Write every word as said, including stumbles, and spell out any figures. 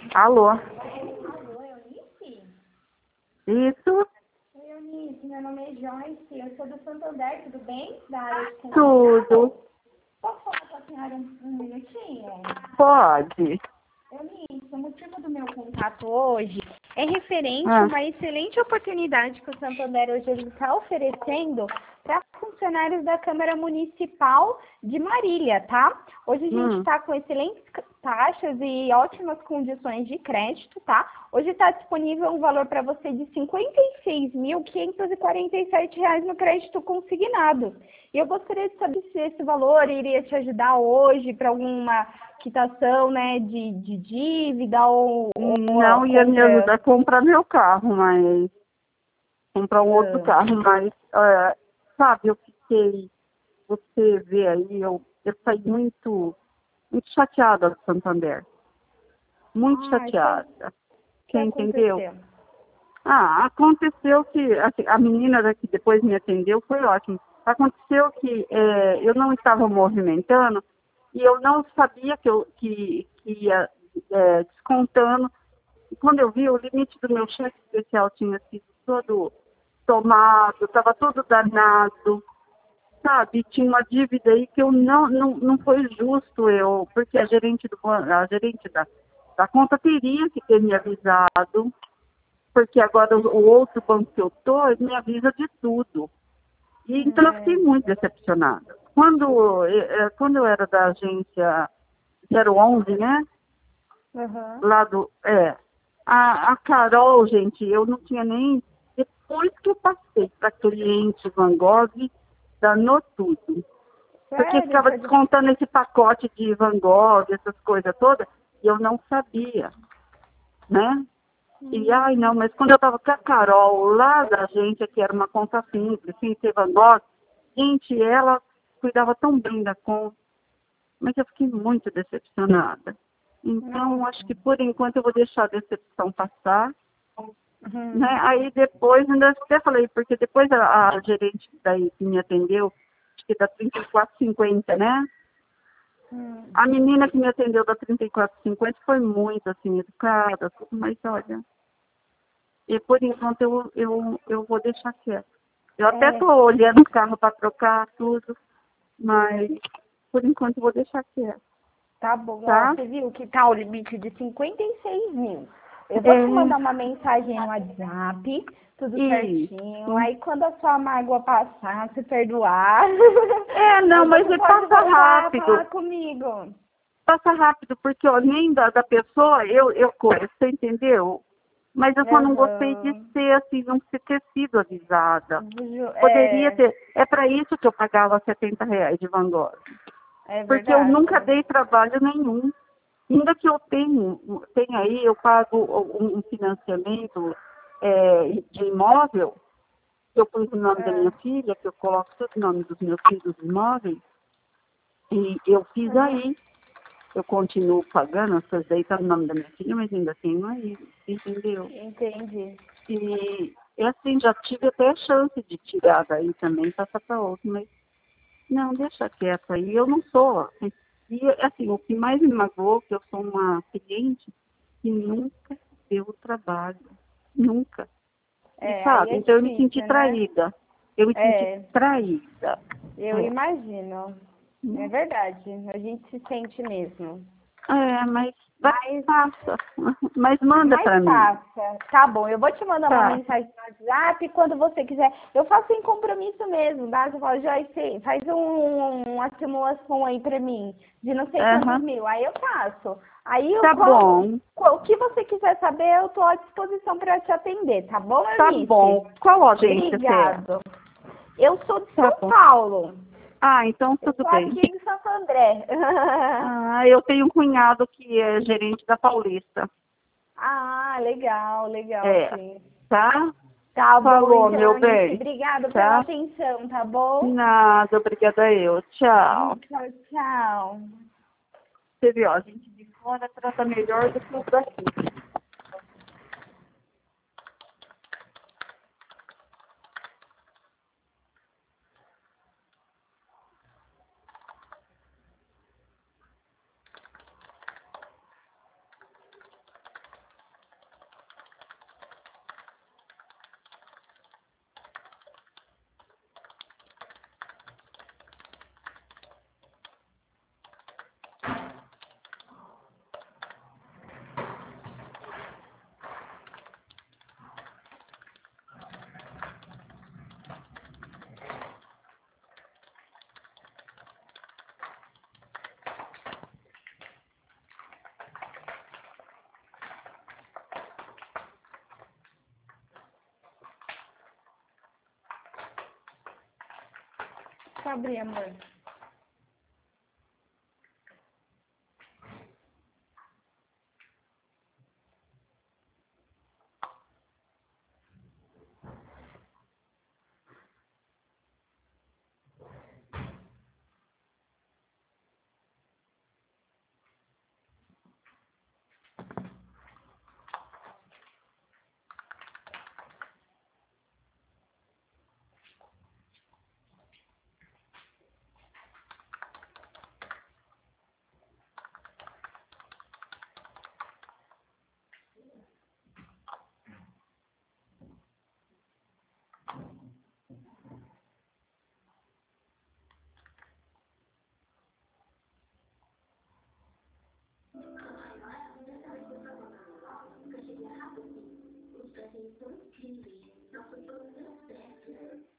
Alô? Alô, Eunice? Isso? Oi, Eunice, meu nome é Joyce, eu sou do Santander, tudo bem? Da área de Tudo. Posso falar com a senhora um, um minutinho? Pode. Eunice, o motivo do meu contato hoje é referente a Ah, uma excelente oportunidade que o Santander hoje está oferecendo para funcionários da Câmara Municipal de Marília, tá? Hoje a gente hum. está com excelentes taxas e ótimas condições de crédito, tá? Hoje está disponível um valor para você de cinquenta e seis mil quinhentos e quarenta e sete reais no crédito consignado. E eu gostaria de saber se esse valor iria te ajudar hoje para alguma quitação, né, de, de dívida ou, ou a Não ia me compra. ajudar a comprar meu carro, mas comprar um outro Ah, carro, mas é, sabe, eu fiquei, você vê aí, eu, eu saí muito, muito chateada do Santander. Muito ai, foi o chateada. que Você entendeu? aconteceu. Ah, aconteceu que assim, a menina que depois me atendeu foi ótimo. Aconteceu que é, eu não estava movimentando e eu não sabia que, eu, que, que ia é, descontando. E quando eu vi, o limite do meu cheque especial tinha sido todo tomado, estava todo danado, sabe? Tinha uma dívida aí que eu não, não, não foi justo eu, porque a gerente, do, ban- a gerente da, da conta teria que ter me avisado, porque agora o, o outro banco que eu estou me avisa de tudo. E, então eu fiquei É, muito decepcionada. Quando, eh, eh, quando eu era da agência zero onze, né? aham. Lá do. É, a, a Carol, gente, eu não tinha nem. Depois que eu passei para cliente Van Gogh, danou tudo. Porque Sério? ficava Foi do... descontando esse pacote de Van Gogh, essas coisas todas, e eu não sabia, né? E, ai, não, Hum, mas quando eu estava com a Carol, lá da agência, que era uma conta simples, sem ser Van Gogh, gente, ela cuidava tão bem da conta, mas eu fiquei muito decepcionada. Então, acho nossa. que por enquanto eu vou deixar a decepção passar, né? Uhum. Aí depois, ainda até falei, porque depois a, a gerente daí que me atendeu, acho que da trinta e quatro cinquenta, né? Hum. A menina que me atendeu da trinta e quatro cinquenta foi muito, assim, educada, tudo, mas olha, e por enquanto eu, eu, eu vou deixar quieto. Eu até É, estou olhando o carro para trocar tudo, mas por enquanto eu vou deixar quieto, tá bom. Ó, tá? você viu que tá o limite de cinquenta e seis mil. Eu vou te mandar É, uma mensagem no WhatsApp, tudo certinho. isso. Aí quando a sua mágoa passar, se perdoar, É, não, aí mas você é pode passa voltar a falar rápido. comigo. Passa rápido, porque ó, nem da, da pessoa eu, eu conheço, você entendeu? Mas eu só não gostei de Aham. ser assim, não ter sido avisada. Ju- Poderia É, ter. É para isso que eu pagava setenta reais de Van Gogh. é Porque eu verdade. nunca dei trabalho nenhum. Ainda que eu tenho, tenho aí, eu pago um um financiamento é, de imóvel, que eu pus o nome da minha É. filha, que eu coloco todo o nome dos meus filhos nos imóveis, e eu fiz Uhum. aí. Eu continuo pagando, essas daí tá no nome da minha filha, mas ainda tenho aí, entendeu? Entendi. E, e assim, já tive até a chance de tirar daí também, passar para outro, mas não, deixa quieto aí, eu não sou. Assim, e assim, o que mais me magoou, que eu sou uma cliente que nunca deu trabalho, nunca. E É, aí sabe, é então eu me senti difícil, né? traída, eu me senti É, traída. eu É, imagino. É né? verdade, a gente se sente mesmo. É, mas vai, Mas, passa, mas manda mas para mim, passa. Tá bom, eu vou te mandar uma tá? mensagem no WhatsApp quando você quiser. Eu faço sem compromisso mesmo, tá? Você fala, Joyce, faz um, uma simulação aí pra mim, de não sei quantos Aham. mil. Aí eu faço. Aí, eu, Tá qual, bom, qual- o que você quiser saber, eu tô à disposição para te atender, tá bom, tá Eunice? bom. Qual agência você é? Obrigado. Eu sou de Tá São bom. Paulo. Ah, então Eu tudo sou bem. aqui de Santo André. Ah, eu tenho um cunhado que é gerente da Paulista. Ah, legal, legal, É, sim. tá? Tá bom, Falou, então, meu Eunice, bem. obrigada pela Tá? atenção, tá bom? Nada, obrigada eu. Tchau. Tchau, tchau. Você viu, ó, a gente de fora trata melhor do que o daqui. pra abrir, amor. Os presentes são incríveis. Nosso plano deu certo.